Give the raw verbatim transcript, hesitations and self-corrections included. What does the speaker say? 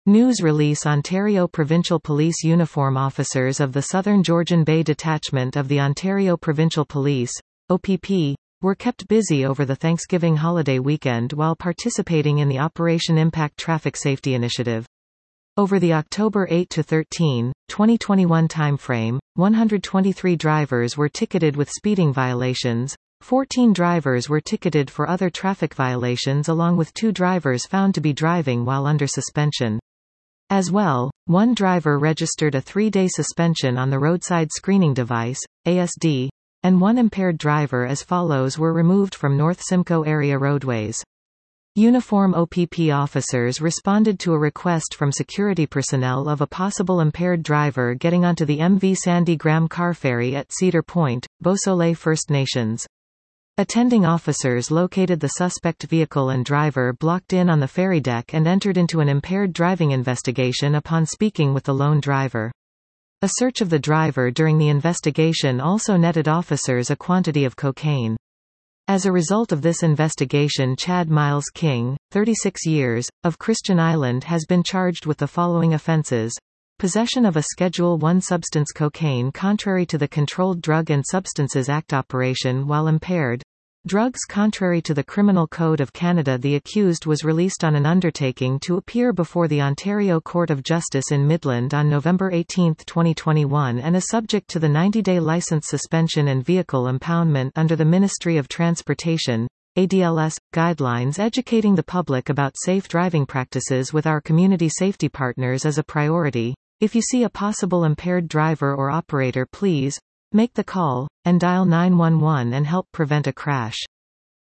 News release: Ontario Provincial Police uniform officers of the Southern Georgian Bay Detachment of the Ontario Provincial Police, O P P, were kept busy over the Thanksgiving holiday weekend while participating in the Operation Impact Traffic Safety Initiative. Over the October eighth to thirteenth, twenty twenty-one timeframe, one hundred twenty-three drivers were ticketed with speeding violations, fourteen drivers were ticketed for other traffic violations along with two drivers found to be driving while under suspension. As well, one driver registered a three-day suspension on the roadside screening device, A S D, and one impaired driver as follows were removed from North Simcoe area roadways. Uniform O P P officers responded to a request from security personnel of a possible impaired driver getting onto the M V Sandy Graham car ferry at Cedar Point, Beausoleil First Nations. Attending officers located the suspect vehicle and driver blocked in on the ferry deck and entered into an impaired driving investigation upon speaking with the lone driver. A search of the driver during the investigation also netted officers a quantity of cocaine. As a result of this investigation, Chad Miles King, thirty-six years, of Christian Island has been charged with the following offenses: possession of a Schedule one substance cocaine contrary to the Controlled Drug and Substances Act operation while impaired, drugs contrary to the Criminal Code of Canada. The accused was released on an undertaking to appear before the Ontario Court of Justice in Midland on November eighteenth twenty twenty-one and is subject to the ninety-day license suspension and vehicle impoundment under the Ministry of Transportation A D L S guidelines. Educating the public about safe driving practices with our community safety partners is a priority. If you see a possible impaired driver or operator, please make the call and dial nine one one and help prevent a crash.